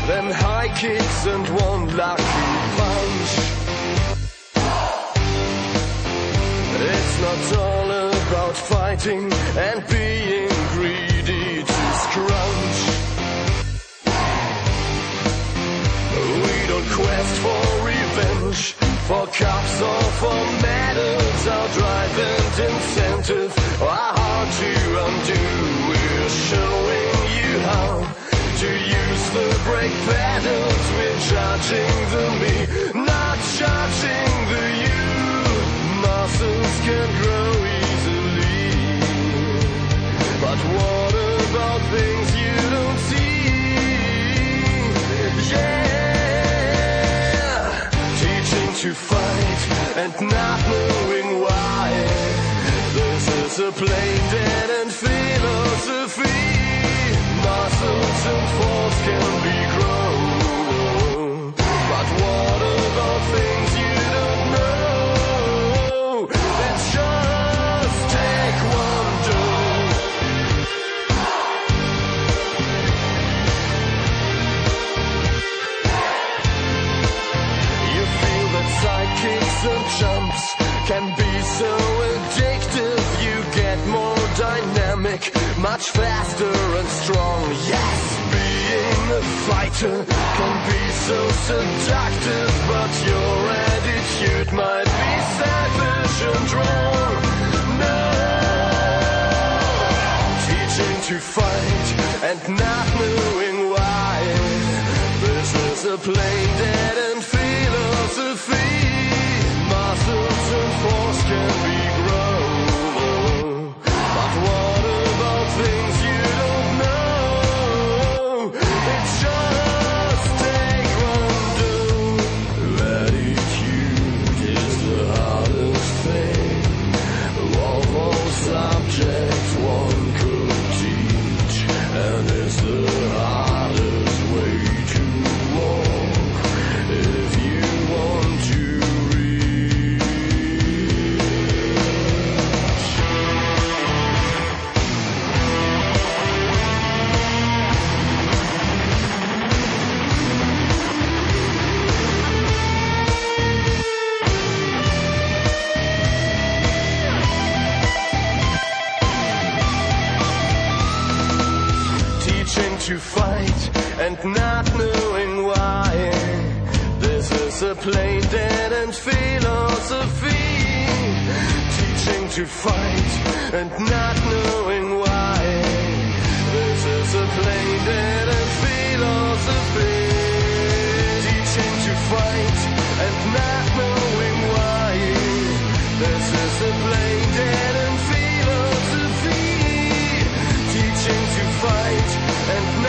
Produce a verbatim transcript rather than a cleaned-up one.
then high kicks and one lucky punch. It's not all about fighting and being greedy to scrunch. We don't quest for revenge, for cups or for medals. Our drive and incentive are hard to undo. We're showing you how to use the brake pedals. We're judging the me, not judging the you. Muscles can grow easily, but what about things you don't see? Yeah, teaching to fight and not knowing why. This is a plain dead end philosophy. Muscles and force can be grown, but what about things you don't know? Let's just take one dose. You feel that sidekicks and jumps can be so addictive. You get more dynamic, much faster and strong. Yes, being a fighter can be so seductive, but your attitude might be selfish and wrong. No, teaching to fight and not knowing why. This is a plain dead end philosophy. Muscles and force can be grown, but what about things you don't know? It's just take one do. Attitude is the hardest thing of all subjects one could teach, and it's the hardest way to walk if you want to reach. Teaching to fight and not knowing why. This is a plain dead end philosophy. Teaching to fight and not knowing why. This is a plain dead end philosophy. Teaching to fight and not knowing why. This is a plain dead end philosophy. Teaching to fight and